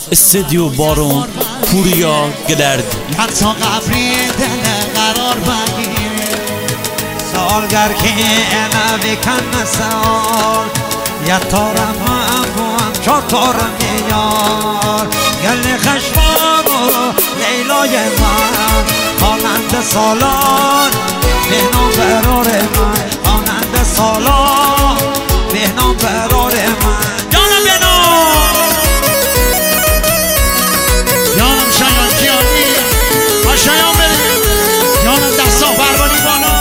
استدیو بارون پوریا گلرد حتی قبری دل قرار بگیر سالگر که انا بکن سال یا تارم هم چطورم یار گل خشمام و لیلای من خوانند سالان بهنام برار من خوانند سالان بهنام برار من جانم بهنام جانم شایان کیانی با شایان بریم جانم دستا پروانی بالا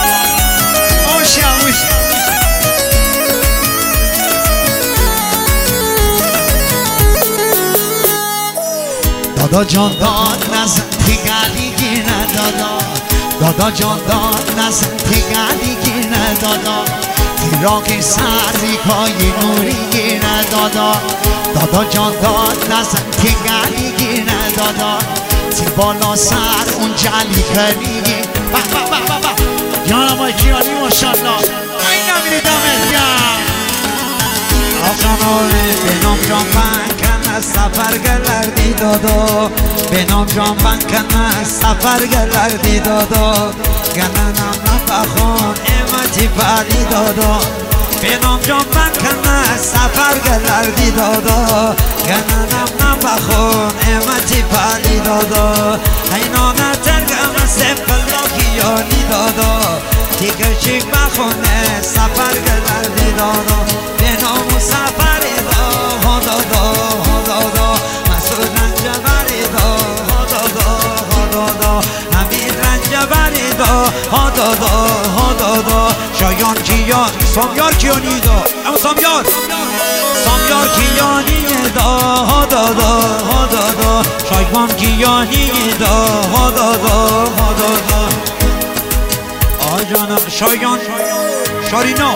دادا جان داد نزن تیگلیگی ندادا دادا جان داد نزن تیگلیگی ندادا تیراغی سرزیکای نوریگی ندادا دادا جان داد نزن تیگلیگی ندادا تی بالا سر اون جلی کریگی جانم های کیانی ماشالله این نمیری دمت گرم آقا به نام جان بنکن سفر گلردی دادا به نام جان بنکن سفر گلردی دادا گننم نبخون امتی پردی دادا به نام جان بنکن سفر گلردی دادا گننم نبخون امتی پردی دادا اینانه ترگم سفل لاکیانی دادا دیگر چیک بخونه سفر گلردی دادا به نام سفر دادا مسعود رنجبری دادا حمید رنجبری دادا شایان کیان سامیار کیانی دا اما سامیار کیانی دادا شایان کیانی دادا آی جانم شایان شارینا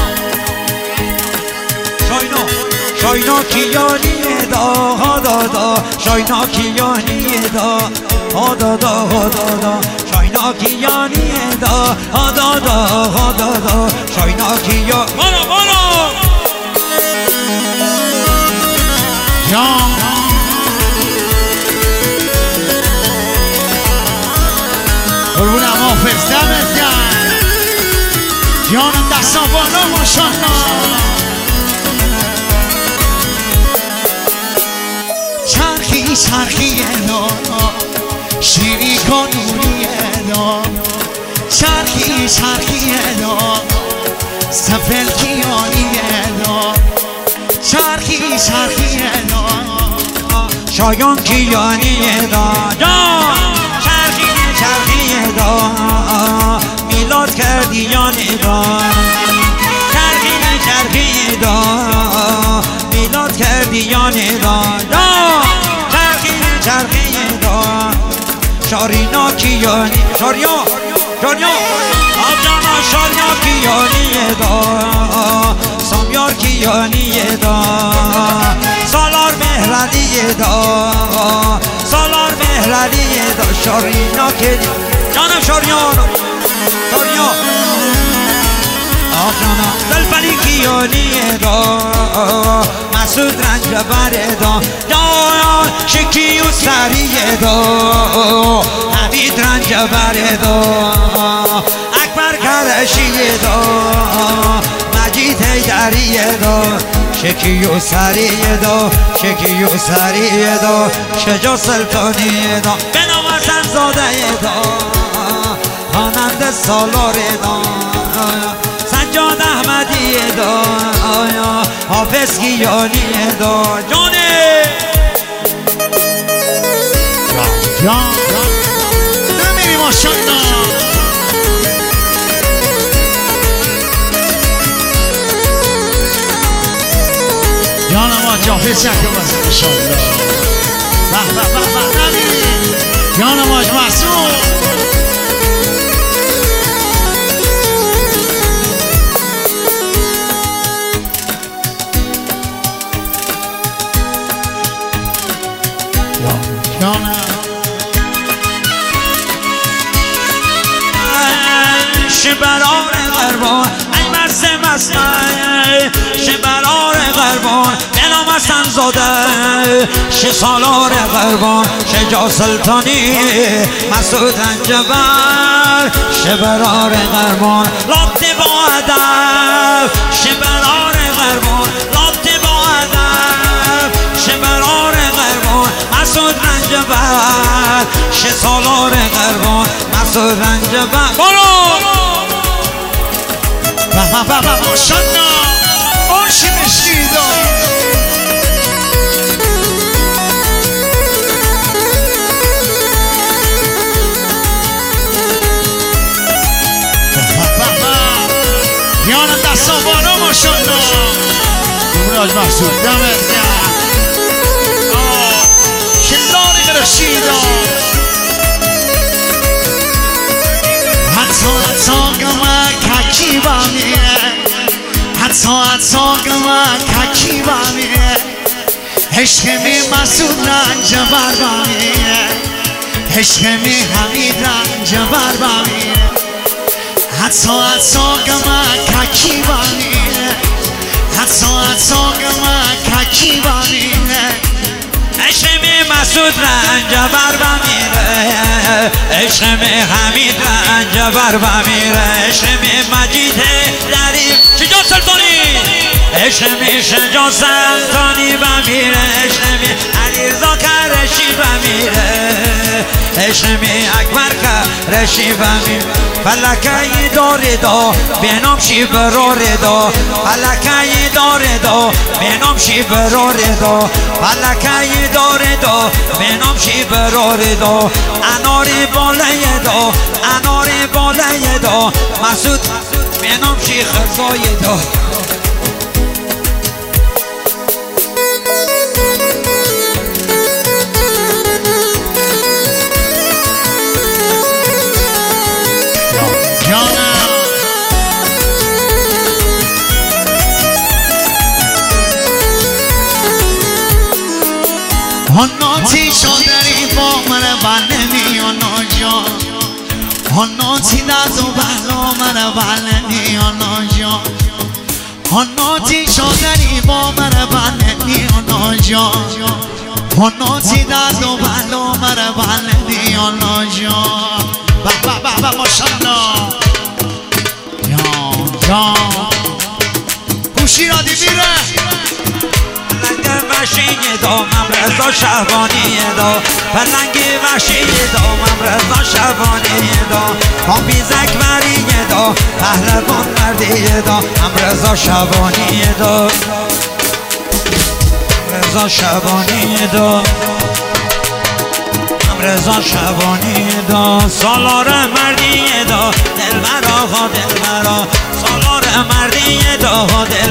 شاینا کیانی دادا شاینا کیانی دادا شاینا کیانی دادا شاینا کیا بالا جان قربونم حافظ دمت گرم جانم دستا بالا ماشالله چرخی دا شیری کانوری دا چرخی دا سفل کیانی دا چرخی دا شایان کیانی دا چرخی دا میلاد کردیانی دا چرخی دا میلاد کردیانی دا چرخی دا شارینا کیانی شاریا آجانا شاریا کیانی دا سامیار کیانی دا سالار مهردی دا شارینا کیانی جانم شاریان آجانا دلفلی کیانی دا مسعود رنجبر دا شکی و سری دا حمید رنجبر دا اکبر کرشی دا مجید حیدری دا شکی و سری دا شجاع سلطانی دا به نام حسن زاده دا خواننده سالار دا سجاد احمدی دا حافظ کیانی دا جان نمیری ماشالله جانم آج حافظ شکر بازم ماشالله نمیری جانم آج محسوب شبرار قربان ای مرس مسمه شبرار قربان بنام حسن زاده شه سالار قربان شجاع سلطانی مسعود رنجبر شه برار قربان لابد با ادب شه برار قربان لابد با ادب شه برار قربان مسعود رنجبر شه سالار قربان مسعود رنجبر برو بابا ماشاءالله آشی مشکیدا دیانم دستان بالا ماشاءالله دمراج محسود دمت گرم شلاری رشیدا حتی گمه ککی بامیه حتی گمه ککی بامیه عشق می مسعود رنجبر بامیه عشق می حمید رنجبر بامیه حتی گمه ککی بامیه حتی گمه ککی بامیه عشق می مسعود رنجبر بمیره عشق می حمید رنجبر بمیره عشق می مجید دریف شجاع سلطانی عشق می شجاع سلطانی بمیره عشق می علیرضا کرشی بمیره عشق می اکبر کرشی بمیره فلکه داره دا بینام شی براره دا فلکه داره دا بینام شی براره دا فلکه داره دا بینام شی براره دا اناری بالای دا اناری بالای دا مسعود بینام شی خزای دا هنوتی شدری با من بلنی آنا جان هنوتی داد و بلا من بلنی آنا جان هنوتی شدری با من بلنی آنا جان هنوتی داد و بلا من بلنی آنا جان بابا ماشاءالله جان گوشی را دیمیره وحشی دامم رضا شهبانی دا پلنگ وحشی دامم رضا شهبانی دا حافظ اکبری دا پهلوان مردی دا هم رضا شهبانی دا رضا شهبانی دا هم رضا شهبانی دا سالار مردی دا دلبرا دلبرا سالار مردی دا